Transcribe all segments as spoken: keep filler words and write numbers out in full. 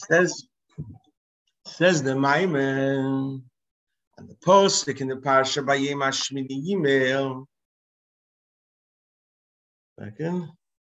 Says, says the Maimon, and the posik in the parsha by Yom Hashmini Yimel. Second.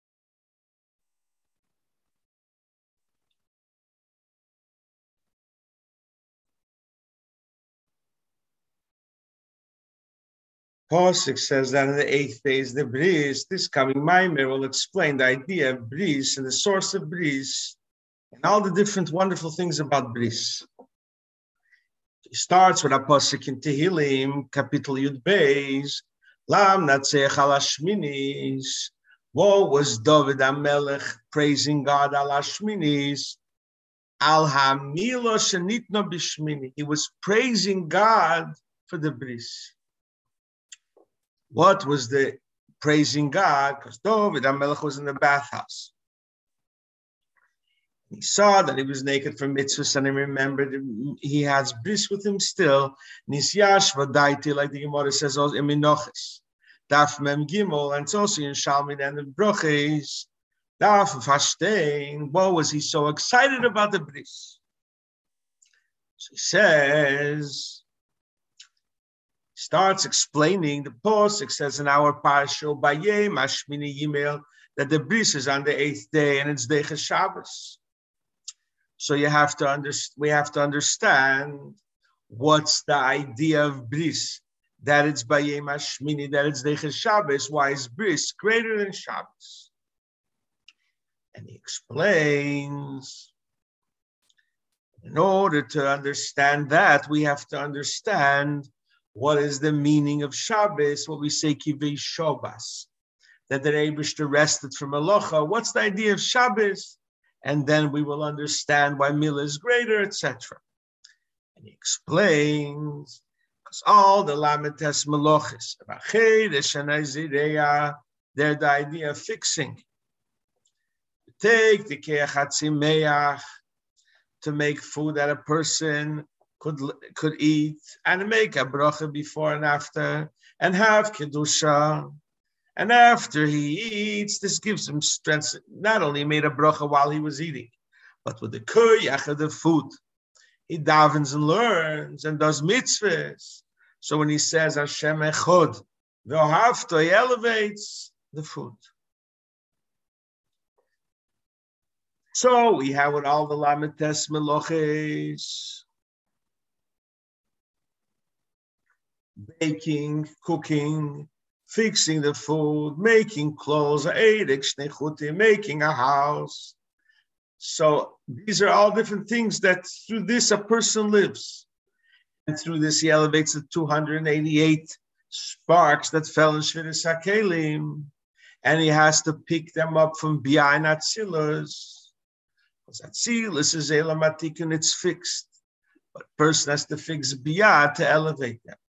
Posik says that in the eighth day is the bris. This coming Maimer will explain the idea of bris and the source of bris and all the different wonderful things about bris. He starts with a posik in Tehillim, Kapitel Yud Beis, Lam Natzech al Hashminis. What was David HaMelech praising God al Hashminis? Al Hamilo Shenitno Bishmini. He was praising God for the bris. What was the praising God? Because David HaMelech was in the bathhouse. He saw that he was naked from mitzvahs, and he remembered he has bris with him still. Nisyash vadaiti, like the Gemara says, also in Minoches. Daf mem gimel, and it's also in Shalmin and the Broches. Daf Fashtein. What was he so excited about the bris? So he says, starts explaining the posuk says in our parsha by Yom Hashmini Yimel that the bris is on the eighth day and it's Deiches Shabbos. So you have to understand. We have to understand what's the idea of bris. That it's by Yom Hashmini, that it's Deiches Shabbos. Why is bris greater than Shabbos? And he explains. In order to understand that, we have to understand what is the meaning of Shabbos, what we say Kivei Shabbos, that the Eibishter rested from Melacha. What's the idea of Shabbos? And then we will understand why Milah is greater, et cetera. And he explains, because all the Lametes Melachis, they're the idea of fixing. Take the Keachatzimeach to make food that a person could could eat and make a bracha before and after and have kedusha, and after he eats, this gives him strength. Not only made a bracha while he was eating, but with the koyach of the food, he davens and learns and does mitzvahs. So when he says Hashem echod v'ohavto, he elevates the food. So we have with all the lametes meloches. Baking, cooking, fixing the food, making clothes, making a house. So these are all different things that through this a person lives. And through this he elevates the two hundred eighty-eight sparks that fell in Shviras HaKelim. And he has to pick them up from behind Atzilus. Because Atzilus is Elam Atikun, it's fixed. But a person has to fix Biyah to elevate them.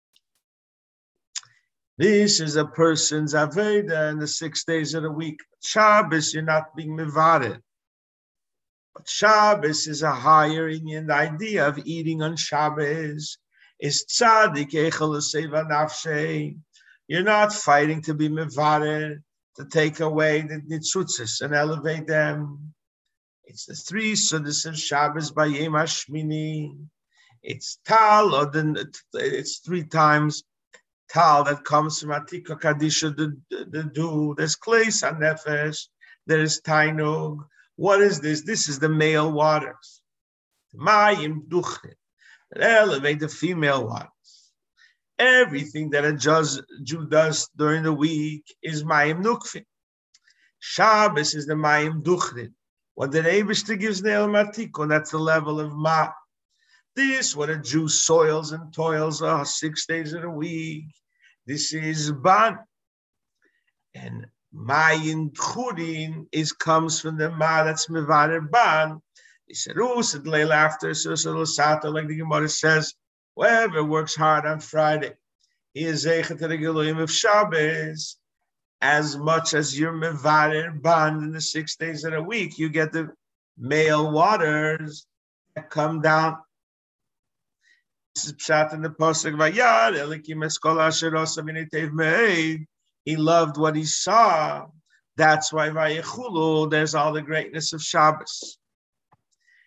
This is a person's Aveda in the six days of the week. Shabbos, you're not being mevared. But Shabbos is a higher Indian. The idea of eating on Shabbos is tzaddik echel seva nafshei. You're not fighting to be mevared, to take away the nitzutzis and elevate them. It's the three sudas of Shabbos by Yom Hashmini. It's tal, or the, it's three times tal that comes from Atika Kadisha, the, the, the dew. There's Kleis HaNefesh, there's Tainug. What is this? This is the male waters. Mayim Duchrin, that elevate the female waters. Everything that a Jew does during the week is Mayim Nukfin. Shabbos is the Mayim Duchrin. What the Eibishter gives Neil Matikon, that's the level of Ma. This, what a Jew soils and toils uh, six days of the week. This is Ban. And Mayin Churin is comes from the Ma that's Mevarer Ban. He said, oh, said Leil after, so Sato, like the Gemara says, whoever works hard on Friday, he is Zeichet to the Geluim of Shabbos. As much as you're Mevarer Ban in the six days of the week, you get the male waters that come down. This is Pshat in the Pasuk Vayar, Elikim Eskol Asher Osa V'nitev Me'ed. He loved what he saw. That's why Vayechulu, there's all the greatness of Shabbos.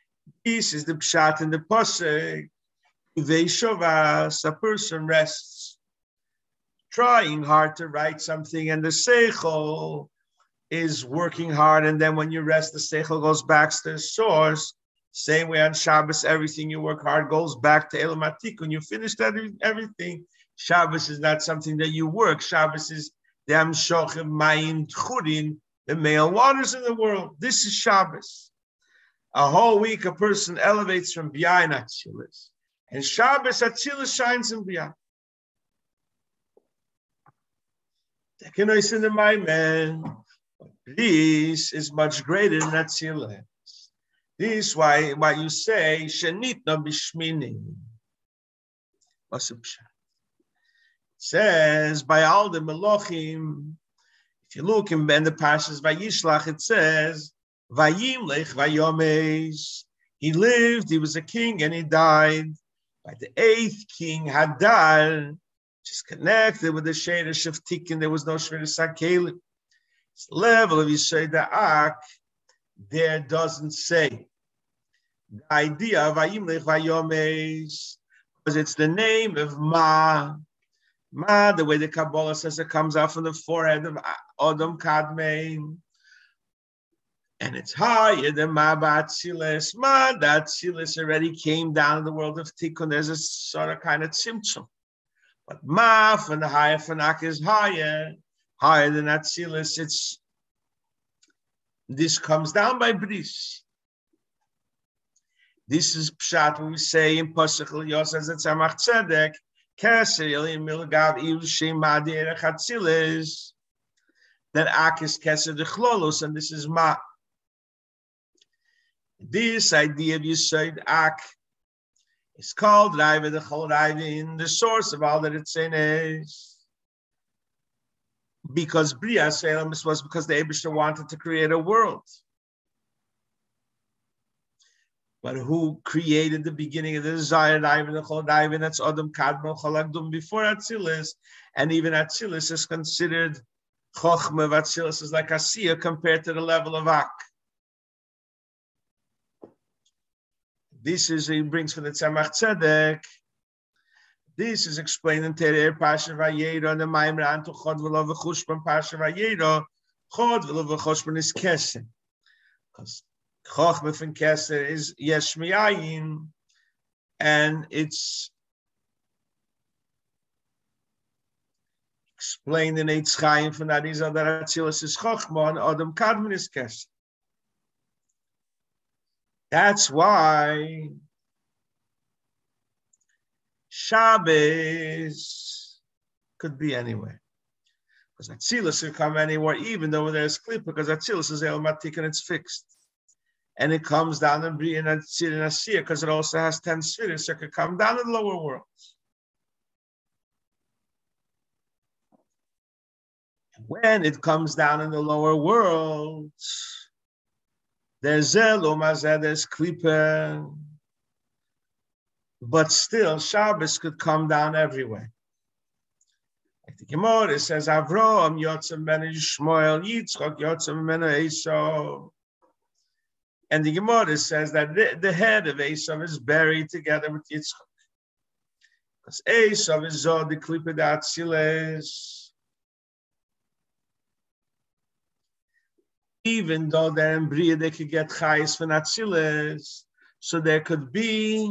This is the pshat in the pasuk. Veishavas, a person rests, trying hard to write something, and the seichel is working hard, and then when you rest, the seichel goes back to the source. Same way on Shabbos, everything you work hard goes back to Elam Atik. When you finish that, everything, Shabbos is not something that you work. Shabbos is the Amshoch Mayim Tchurin, the male waters in the world. This is Shabbos. A whole week, a person elevates from Biyah and Atzilus. And Shabbos, Atzilus shines in Biyah. Tekenois in the Maimen. This is much greater than Atzilus. This is why, why you say, Shenit no bishmini. What's it says, by all the Melochim, if you look in the Parshas Vayishlach, it says, Vayimlech Vayomes. He lived, he was a king, and he died. By the eighth king, Hadar, which is connected with the Sheder Sheftikin, there was no Sheder Sakeli. It's the level of Yisrael Da'ak, there doesn't say. The idea of Vayimlech Vayomes, because it's the name of Ma. Ma, the way the Kabbalah says it comes out from the forehead of Adam Kadmei. And it's higher than Ma Ba'atzilis. Ma, that Atzilis already came down in the world of Tikkun. There's a sort of kind of tzimtzum. But Ma, from the higher Fanak is higher, higher than Atzilis. It's, this comes down by Bris. This is Pshat, when we say in Pasuk Yos as it's Tzemach Tzedek, Keser Elim Milgav Irushim Ma'adir Chatzilis, that Ak is Keser the Chlolos, and this is Ma. This idea of Yisod Ak is called Raiva the Chol Raivin, the source of all that it's in is. Because Bria Salem was because the Eibishter wanted to create a world. But who created the beginning of the desire? That's Adam Kadmon Chalagdum before Atzilus, and even Atzilus is considered Chochmah of Atzilus is like Asiya compared to the level of Ak. This is he brings from the Tzemach Tzedek. This is explained in Terer Pasha Vayera and the Maimra Antu Chod V'lo V'chushpan Pasha Vayera. Chod V'lo V'chushpan is Keser, because Chochmah from Keser is Yesh Miyayin, and it's explained in Eitz Chaim from that is that Atzilus is Chochmah and Adam Kadmon is Keser. That's why Shabbos could be anywhere. Because Atzilus could come anywhere, even though there's clip, because Atzilus is El Matik and it's fixed. And it comes down and be in Atzir and Asir, because it also has ten spheres, so it could come down in the lower worlds. When it comes down in the lower worlds, there's Zelomazeh, there's Klippe, but still Shabbos could come down everywhere. Like the Gemara says, Avram Yotzem ben Yishmael, Yitzchak Yotzem ben Esau. And the Gemara says that the, the head of Esau is buried together with Yitzchak. Because Esau is Zod, the Klippe d'Atziles. Even though they're in Bria, they could get Chayes from Atziles. So there could be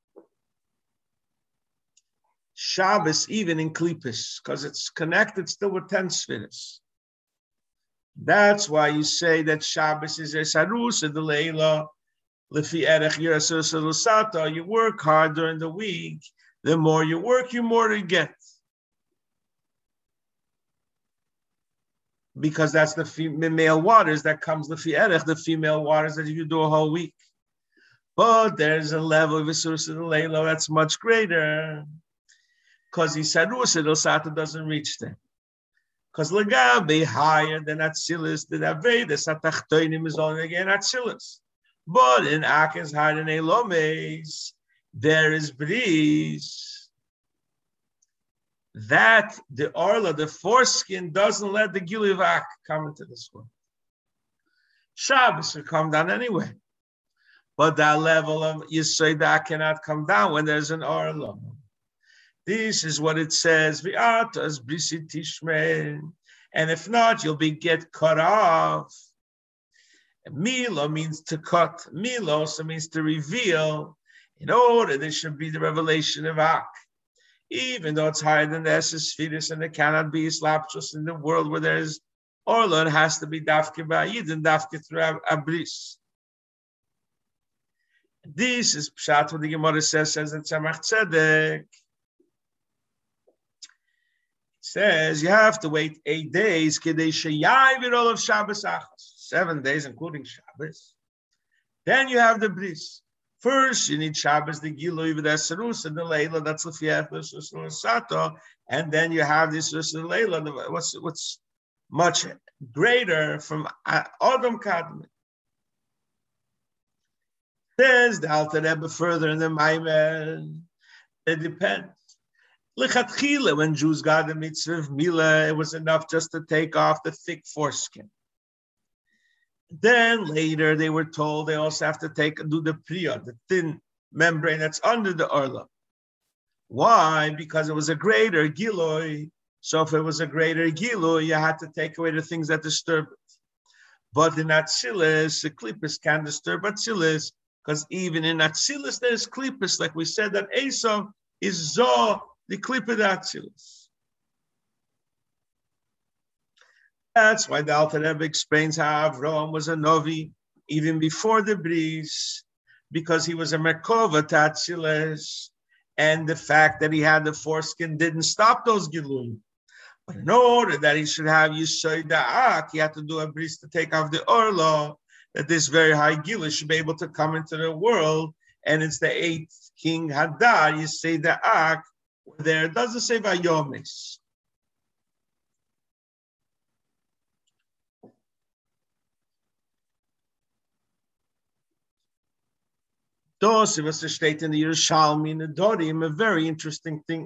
Shabbos even in Klippus, because it's connected still with ten spheres. That's why you say that Shabbos is Esarus, the Leila, Lefi Erech Yerasus Lusata. You work hard during the week. The more you work, you more you get. Because that's the female waters that comes Lefi Erech, the female waters that you do a whole week. But there's a level of Esarus the Leila that's much greater. Because Esarus Lusata doesn't reach there. Because Lagabe higher than Atzilus, the Avedas, Atachtoinim is only again Atzilus. But in Ak is higher than Elomes, there is Bris. That the Orla, the foreskin, doesn't let the Gili of Ak come into this world. Shabbos will come down anyway. But that level of Yisoida cannot come down when there's an Orlam. This is what it says, V'atas Brisi Tishmei. And if not, you'll be get cut off. Milo means to cut. Milo also means to reveal. In order, there should be the revelation of Ak. Even though it's higher than the Esespheris and it cannot be Islapchus in the world where there's Orla, it has to be Dafke Ba'id and Dafke through Abris. This is Pshat, what the Gemara says, says in Tzemach Tzedek. It says you have to wait eight days, Kedei Sheyayvir all of Shabbos Achas. Seven days, including Shabbos. Then you have the Bris. First, you need Shabbos, the Gilui, the Esrus, and the Leila, that's the Fiat, Sato, and then you have this Leila, what's, what's much greater from Adam Kadmon. Says the Alter Rebbe further in the Maimer, it depends. Lechatchila, when Jews got the mitzvah of Mila, it was enough just to take off the thick foreskin. Then later they were told they also have to take do the priya, the thin membrane that's under the orla. Why? Because it was a greater giloi. So if it was a greater giloi, you had to take away the things that disturb it. But in Atzilus, the klippus can disturb Atzilus, because even in Atzilus there's klippus, like we said that Esau is zo the klippus Atzilus. That's why the Alter Rebbe explains how Avraham was a Novi even before the Bris, because he was a Merkova to Atzilus, and the fact that he had the foreskin didn't stop those Gilum. But in order that he should have Yisoi Da'ak, he had to do a Bris to take off the Orlo, that this very high Gila should be able to come into the world, and it's the eighth king Hadar, Yisoi Da'ak, there it doesn't say Vayomis. Those of us that state in the Yerushalmi in the Dorim, a very interesting thing.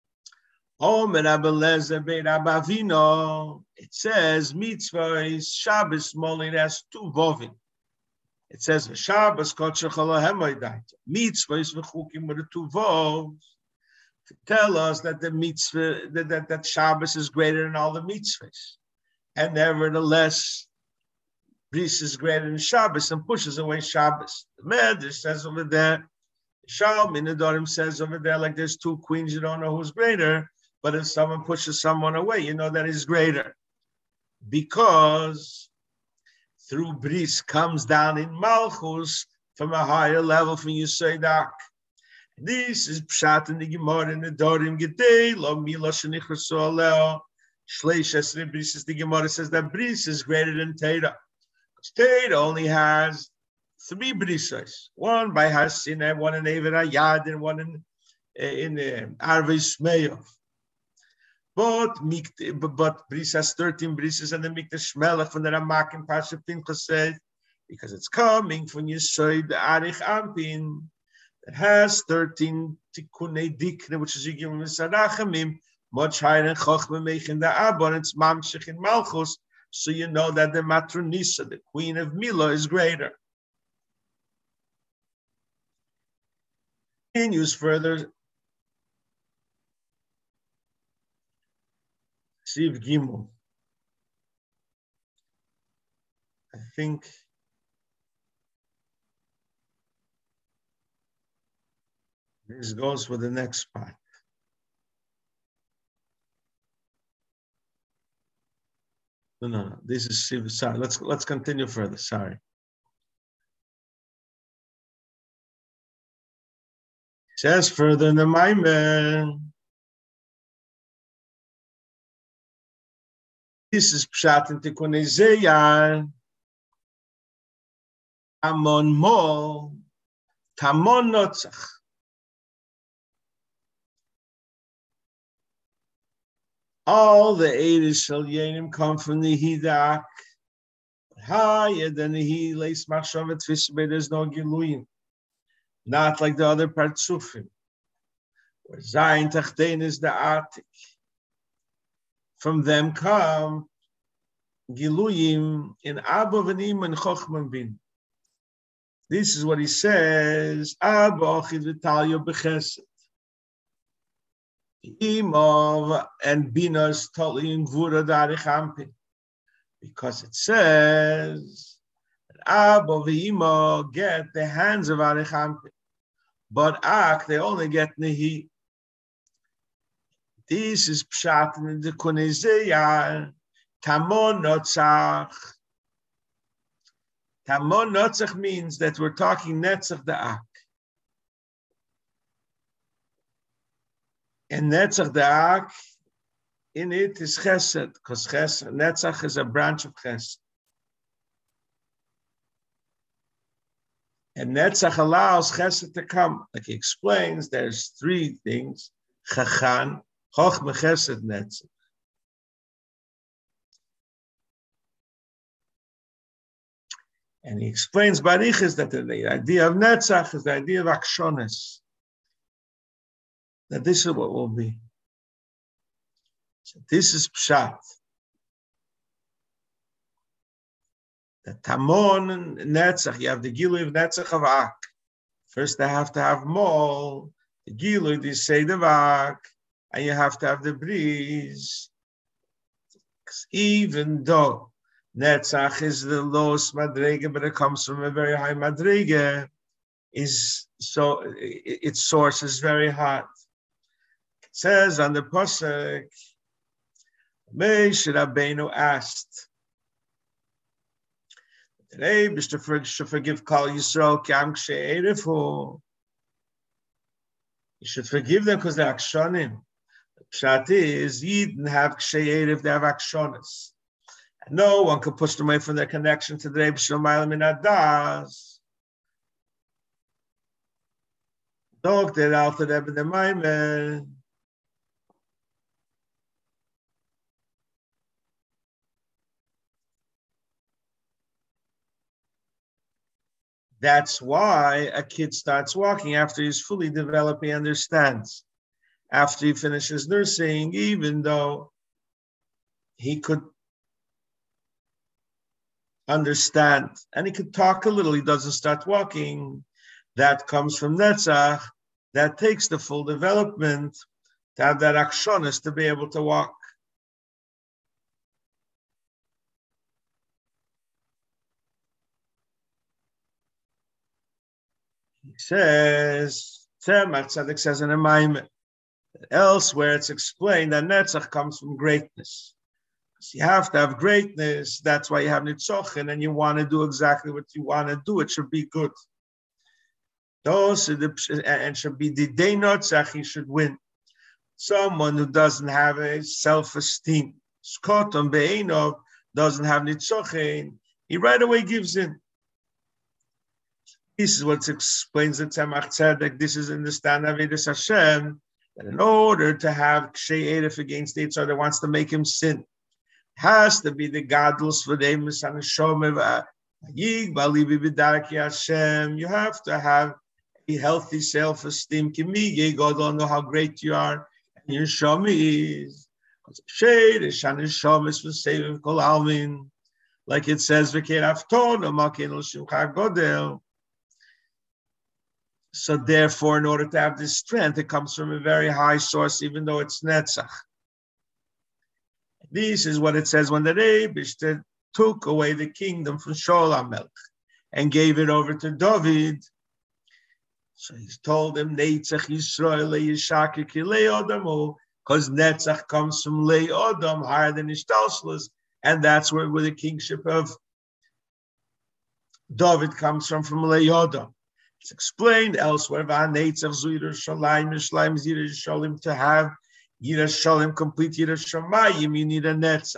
It says mitzvah is Shabbos molin has two vovin. It says Shabbos mitzvah is v'chukim with the two vovs to tell us that the mitzvah that, that that Shabbos is greater than all the mitzvahs, and nevertheless. Bris is greater than Shabbos and pushes away Shabbos. The Medrash says over there, Shalom in the Dorim says over there, like there's two queens, you don't know who's greater, but if someone pushes someone away, you know that he's greater. Because through Bris comes down in Malchus from a higher level from Yisaidak. This is Pshat in the Gemara in the Dorim Gedei, Lo Mila Shenichrasu Aleo, Shleish Esri Bris is the Gemara says that Bris is greater than Teira. State only has three brisas, one by Hasina, one in Eved Ayad, and one in in uh, Arvei Shmeyev. But but bris has thirteen brisas, and the Mikdash Melech from the Ramak and Pasha Pinchas said, because it's coming from Yisod Arich Ampin, that has thirteen Tikunei Dikne, which is Yigim Misadachamim, much higher than Chochmah Meichin the Abba, and it's Mamshech in Malchus. So you know that the Matronisa, the queen of Mila, is greater. Continues further. Siv Gimel. I think this goes for the next part. No, no, no. This is sorry. Let's let's continue further. Sorry. It says further in the Maimer. This is Pshat in Tikunei Zeyar. Amon Mo, Tamon Notzach. All the Eidos Shel Yenim come from the Hidak. Higher than the Hi, Leis Machshavet Tvisbe, there's no Giluyim. Not like the other Partsufim. Where Zayin Tachtein is the Atik. From them come Giluyim in Abba V'nim and Chochman Bin. This is what he says. Abba Vitalia Bechesed. Imov and Binas totally in Gvura Darichampi. Because it says that Abba V'Imo get the hands of Arichampi. But Ak, they only get Nehi. This is Pshat in the Kunizeyah. Tamon Notzach. Tamon Notzach means that we're talking Netzach the Ak. And Netzach the Ak, in it is Chesed, because Chesed, Netzach is a branch of Chesed. And Netzach allows Chesed to come. Like he explains, there's three things. Chachan, Chochmah, Chesed, Netzach. And he explains Barichas that the, the idea of Netzach is the idea of Akshonis. That this is what will be. So this is Pshat. The Tamon and Netzach, you have the Gilui of Netzach of Ak. First they have to have Mol, the Gilui, the Seid of Ak, and you have to have the Breeze. Even though Netzach is the lowest Madrege, but it comes from a very high Madrege, is so its source is very hot. It says on the Pasuk, Moshe Rabbeinu asked, today, Mister should forgive Kal Yisrael Kam Kshe Erefu. You should forgive them because they're Akshonim. The Pshat is, you didn't have Kshe Erev, they have Akshonis. And no one could push them away from their connection to the Rebbe Shalom in Adas. Dog, they're out to Rebbe the Maimen. That's why a kid starts walking after he's fully developed, he understands. After he finishes nursing, even though he could understand and he could talk a little, he doesn't start walking. That comes from Netzach. That takes the full development to have that akshonis to be able to walk. He says, Tzemach Tzedek says in a Maimon, elsewhere it's explained that Netzach comes from greatness. So you have to have greatness, that's why you have Nitzochin, and you want to do exactly what you want to do, it should be good. Those are the, and should be the day Netzach, he should win. Someone who doesn't have a self-esteem, Skoton Be'enov, doesn't have Nitzochin, he right away gives in. This is what explains the Tzemach Tzedek. This is in the stand of Avodas Hashem, that in order to have Kshe Erev against each other, wants to make him sin, has to be the gadlus for the Emes HaNeshama Yigba B'Darkei Hashem. You have to have a healthy self-esteem. Kimi God don't know how great you are, and your Neshama is. Kshe Neshama is for saving Kol Almin, like it says, V'Kein Avtona Makein L'Shimcha Godel. So therefore, in order to have this strength, it comes from a very high source, even though it's Netzach. This is what it says when the Rebbe took away the kingdom from Shaul HaMelech and gave it over to David. So he's told him, Netzach Yisrael Yishaki Kilei Odamu, because Netzach comes from Lei Odam, higher than Ishtalshlus, and that's where, where the kingship of David comes from, from Lei Odam. It's explained elsewhere, to have Yerushalayim, complete Yerushalayim, you need a Netzach.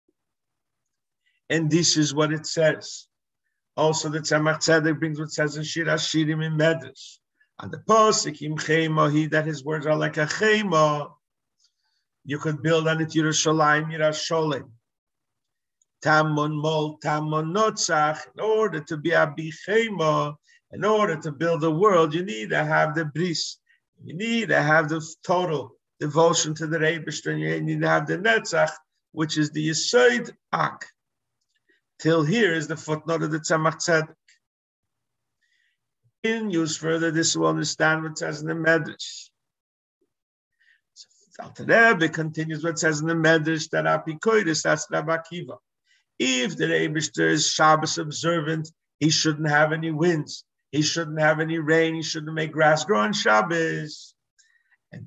And this is what it says. Also, the Tzemach Tzedek brings what it says in Shir HaShirim in Medrash. On the Pasuk, Im Chema, he that his words are like a Chema. You could build on it Yerushalayim, Yerushalayim. Tamon Mol, Tamon Notzach, in order to be a Bichema, in order to build the world, you need to have the bris. You need to have the total devotion to the Eibishter, and you need to have the Netzach, which is the Yesod Ak. Till here is the footnote of the Tzemach Tzedek. Continues further, this will understand what it says in the Medrash. So Alter Rebbe continues what it says in the Medrash that Apikoidis, that's Rabbi Akiva. If the Eibishter is Shabbos observant, he shouldn't have any winds. He shouldn't have any rain. He shouldn't make grass grow on Shabbos. And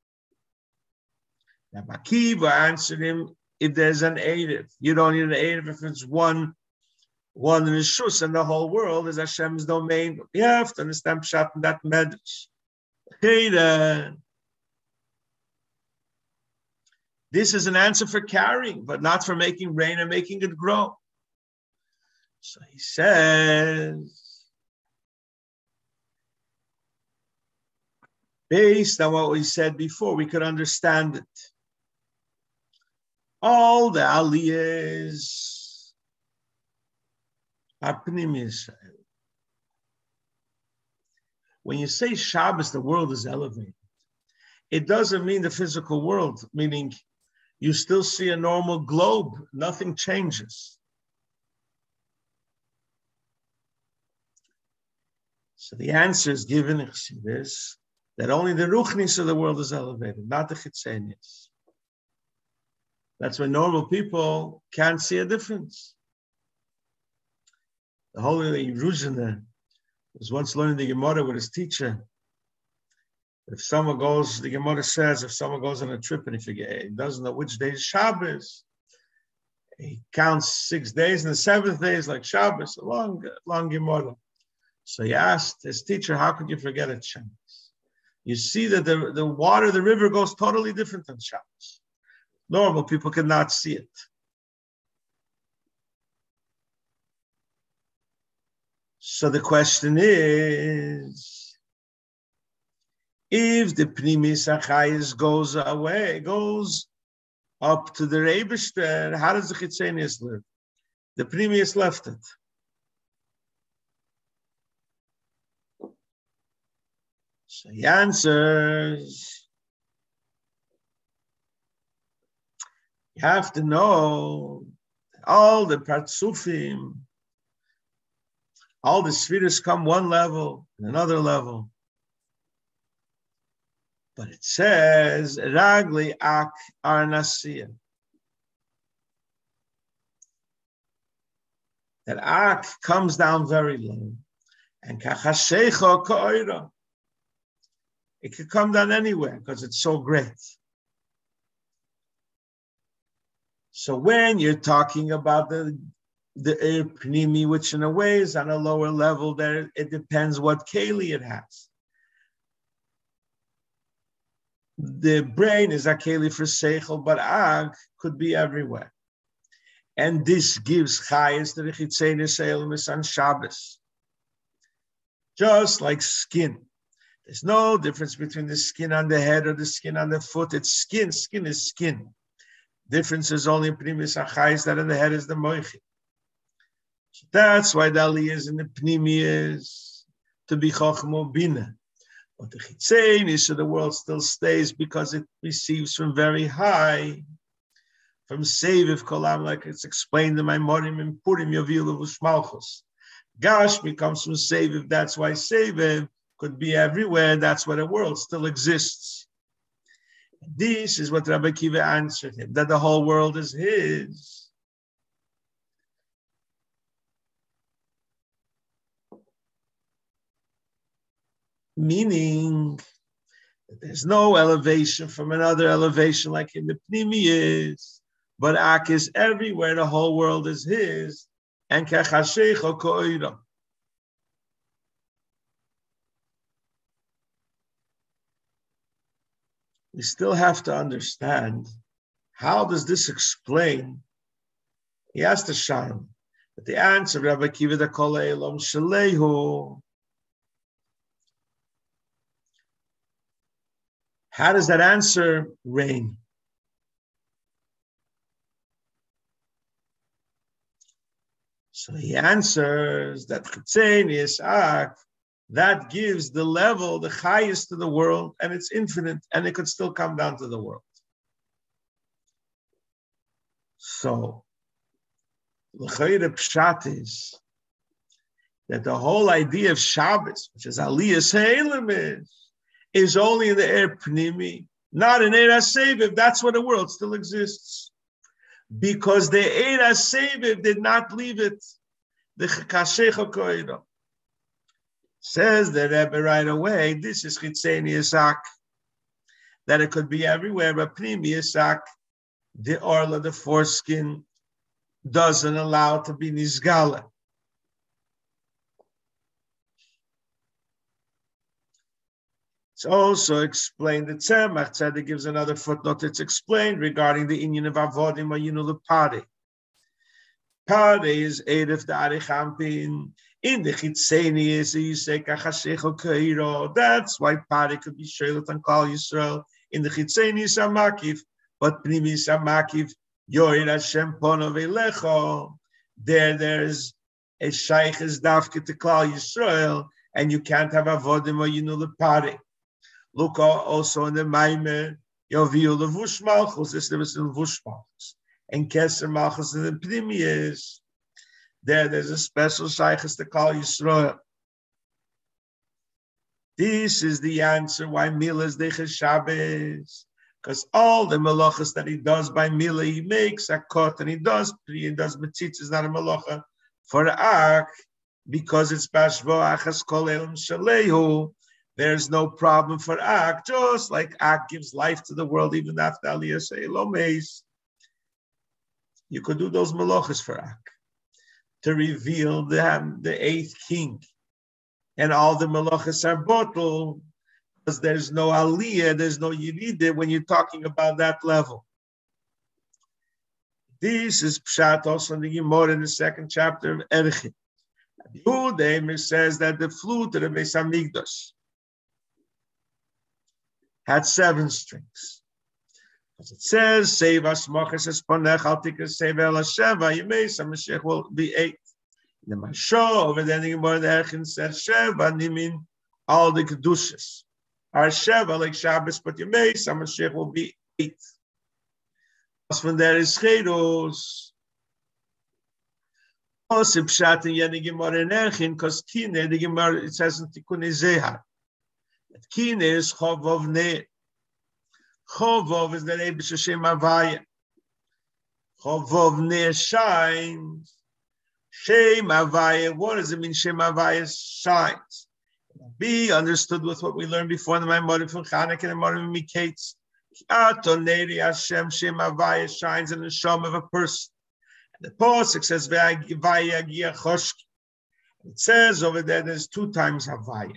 then Rabbi Akiva answered him, if there's an Erev, you don't need an Erev if it's one, one Rishus and the whole world is Hashem's domain. You have to understand Pshat in that Medrash. Okay, then. This is an answer for carrying, but not for making rain and making it grow. So he says, based on what we said before, we could understand it. All the aliyahs are Pnim Yisrael. When you say Shabbos, the world is elevated. It doesn't mean the physical world, meaning you still see a normal globe. Nothing changes. So the answer is given in Chassidus that only the Ruchnis of the world is elevated, not the Chitzenius. That's when normal people can't see a difference. The holy Yerushalayim was once learning the Gemara with his teacher. If someone goes, the Gemara says, if someone goes on a trip and he forget, he doesn't know which day is Shabbos, he counts six days, and the seventh day is like Shabbos, a long, long Gemara. So he asked his teacher, how could you forget it, Shabbos? You see that the, the water, the river goes totally different than Shabbos. Normal people cannot see it. So the question is, if the Pnimis Achayis goes away, goes up to the Eibishter, how does the Chitzenius live? The Pnimis left it. So he answers, you have to know all the Partsufim, all the spheres come one level, another level. But it says, Ragli Ak Arnasiya. That Ak comes down very low. And Kachashecha Ka'ira. It could come down anywhere because it's so great. So when you're talking about the the Eir Pnimi, which in a way is on a lower level, there it depends what keli it has. The brain is a keli for seichel, but ag could be everywhere, and this gives chayes to the chitzenius eilumis on Shabbos. Just like skin, there's no difference between the skin on the head or the skin on the foot. It's skin. Skin is skin. Difference is only in Pnimis Achayis, that in the head is the moichi. So that's why the aliyah is in the Pnimi is to be Chochmo Bina. But the Chitzenius of the world still stays because it receives from very high, from Seviv Kolam, like it's explained in my Morim and Purim Yovilu V'Shmalchus. Gashmi comes from Seviv, that's why Seviv could be everywhere, that's why the world still exists. This is what Rabbi Akiva answered him, that the whole world is his. Meaning that there's no elevation from another elevation like in the Pnimi is, but Ak is everywhere, the whole world is his, and Kachashecha Ko'ira. We still have to understand, how does this explain? He asked the Shail, but the answer, Rabbi Akiva da Kol Elam Shalehu. How does that answer rain? So he answers that Chitzenius Ak, that gives the level, the highest to the world, and it's infinite, and it could still come down to the world. So, l'chayre pshat is that the whole idea of Shabbos, which is Aliyas Ha'elim, is only in the air Pnimi, not in Eir HaSeviv. That's where the world still exists. Because the Eir HaSeviv did not leave it. The Chakashech HaKoiro. Says the Rebbe right away, this is Chitzeni Yisak, that it could be everywhere, but Pnimi Yisak, the orla, the foreskin, doesn't allow it to be Nizgala. It's also explained, the Tzemach Tzedek gives another footnote, it's explained regarding the Inyan of Avodim or Yinul Pari. Pari is Erev Dari Champin. In the Chitzeni is you say Kachashech Kairo. That's why Pari could be Shelet and Kal Yisrael. In the Chitzeni is Amakiv, but Pnimi is Amakiv. Yoir Hashem Pono Velecho. There, there's a Shaykh is Dafke to Kal Yisrael, and you can't have Avodim or Yinul Pari. Look also in the Maimer, Yoviu Levush Malchus, this is Levush Malchus, and Keser Malchus in the Pnimi is. There, there's a special shaykhs to call Yisrael. This is the answer why Mila is Deiches Shabbos. Because all the malachas that he does by Mila, he makes a kot, and he does, he does Metzitz, is not a malacha. For the Ak, because it's Bashvo Achas Kol Elam Shalehu, there's no problem for Ak, just like Ak gives life to the world, even after Aliyah say Lomeis. You could do those malachas for Ak, to reveal the, the eighth king. And all the malachas are bottled, because there's no aliyah, there's no yiride when you're talking about that level. This is Pshat also in the Gemara in the second chapter of Erechim. Yehuda says that the flute of the Beis Hamikdash had seven strings. As it says, Save Ashmachas Esponech Altika Save El Sheva, Yemesa Mashiach will be eight. The Mashal over there in the Gemara Erechim said Sheva Nimin all the Kedushas are Sheva like Shabbos, but Yemesa Mashiach will be eight. As from there is Chedos. Also Pshat in the Gemara Erechim, because Kine, the Gemara, it says in Tikkun Zehar. That Kine is Chovov Ne. Chovov is the Rebbe Shem Havaya. Chovov Ne shines. Shem Havaya, what does it mean Shem Havaya shines? Be understood with what we learned before in the Maimonides from Chanukah and the Maimonides Miketz. Atoneri Hashem Shem Havaya shines in the Shem of a person. And the Pasuk says Vaya Gia Choshki. It says over there there's two times Havaya.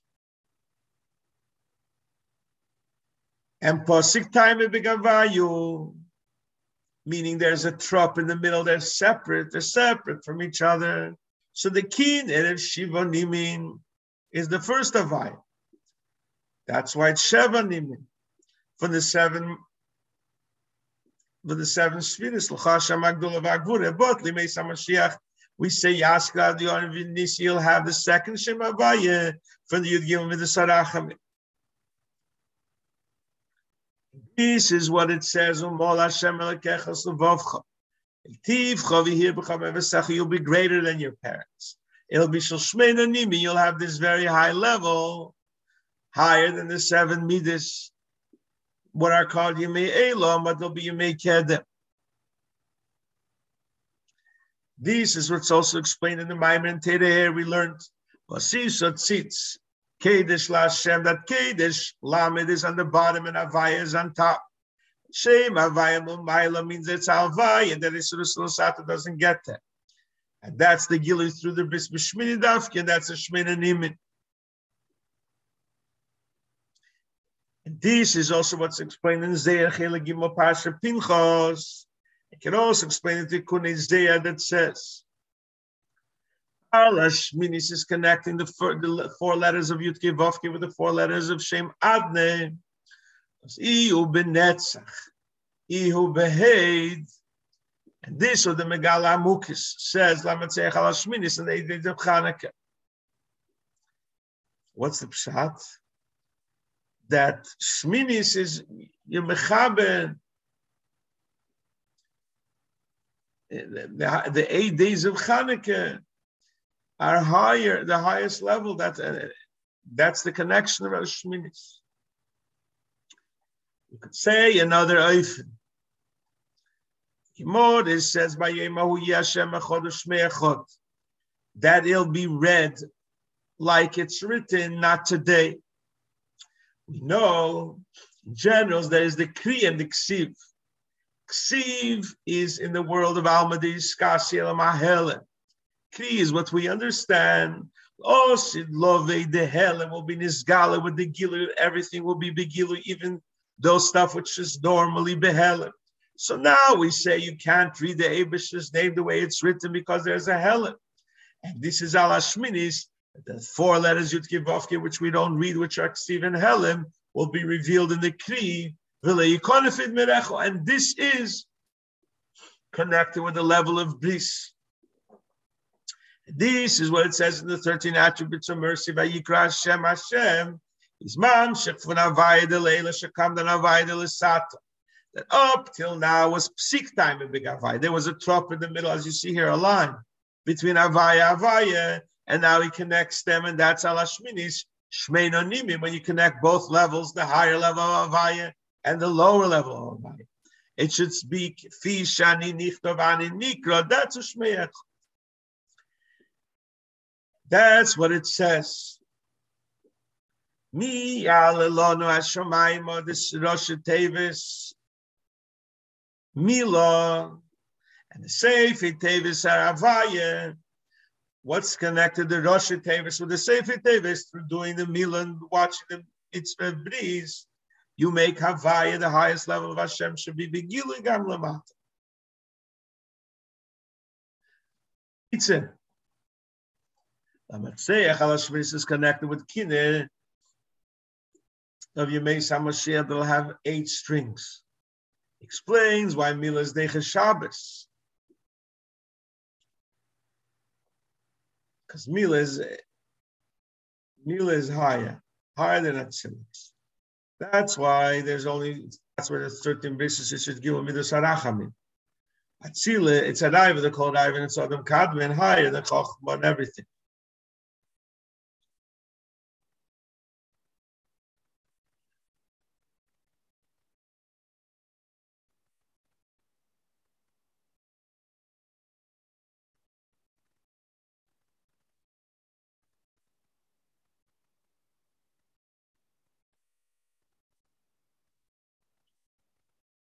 And Pasuk time it began Vayu, meaning there's a trop in the middle, they're separate, they're separate from each other. So the kin of Shiva Nimin is the first Havaya. That's why it's Sheva Nimin. For the seven, for the seven Shviris, L'chasha Magdula Vagvure, but Limei Samashiach, we say Yaskla the Nisi, you'll have the second Shem Havaya for the Yud Gimel with the Sarachim. This is what it says, you'll be greater than your parents. It'll be Shulshmein Nimi, you'll have this very high level, higher than the seven Midas, what are called Yemei Elam, but they'll be Yemei Kedem. This is what's also explained in the Maimon and Tereher. We learned, Vasisot Tzitz. Kedesh Lashem, that Kedesh Lamed is on the bottom and Havaya is on top. Shem Havaya Lumayla means it's Havaya, and that Isra doesn't get that. And that's the Gilu through the Bris B'Shmini Dafki, and that's a Shmini Nimin. And this is also what's explained in Zeir Chelegimo Pasha Pinchos. It can also explain it in Kunei Zeir that says, Shminis is connecting the four, the four letters of Yud Kei Vav Kei with the four letters of Shem Adne. Ihu benetzach, Ihu beheid, and this of the Megala Amukis says Lamatzeich al Shminis and the Eid of Chanukah. What's the pshat? That Shminis is Yemechaber the, the, the eight days of Chanukah. are higher, the highest level. That, uh, that's the connection of Rosh Shminis. You could say another oifen. It says by that it'll be read like it's written, not today. We know in general there is the Kri and the Ksiv. Ksiv is in the world of Almadis, Kasi Elamahelen. Kri is what we understand. Oh, Sidlove, the Helen will be Nisgala with the Gilu, everything will be Begilu, even those stuff which is normally Behelen. So now we say you can't read the Eibish's name the way it's written because there's a Helen. And this is Al Hashminis, the four letters Yud Kei Vav Kei, which we don't read, which are Ksiv and Helen, will be revealed in the Kri. And this is connected with the level of Bris. This is what it says in the thirteen attributes of mercy. Vayikra Hashem Hashem. Isman shekfun avayed leila shekam dan avayed lesata. That up till now was psik time in Big Avaya. There was a trop in the middle, as you see here, a line between Avaya Avaya, and now he connects them, and that's Al Hashminis Shmei Nonimim. When you connect both levels, the higher level of Avaya and the lower level of Avaya, it should speak Fi Shani Nichtov Ani Nikra. That's a Shmei. That's what it says. Mi Alelonu Hashomayim, this Rosh Tevis Mila, and the Sefer Tevis Aravaya. What's connected the Rosh Tevis with the Sefer Tevis through doing the Mila and watching the Mitzvah Bris? You make Havaya the highest level of Hashem should be Begilu Gam Lamata. It's it. Lamatseach Al Hashminis is connected with Kineh of Yemei Samashiach. They'll have eight strings. Explains why Mila is Deicha Shabbos. Because Mila is Mila is higher, higher than Atzilus. That's why there's only, that's where there's thirteen basis it should give a Midas Harachamim. Atzila, it's a Iva, they're called Iva, and it's Adam Kadman, higher than Chochmah and everything.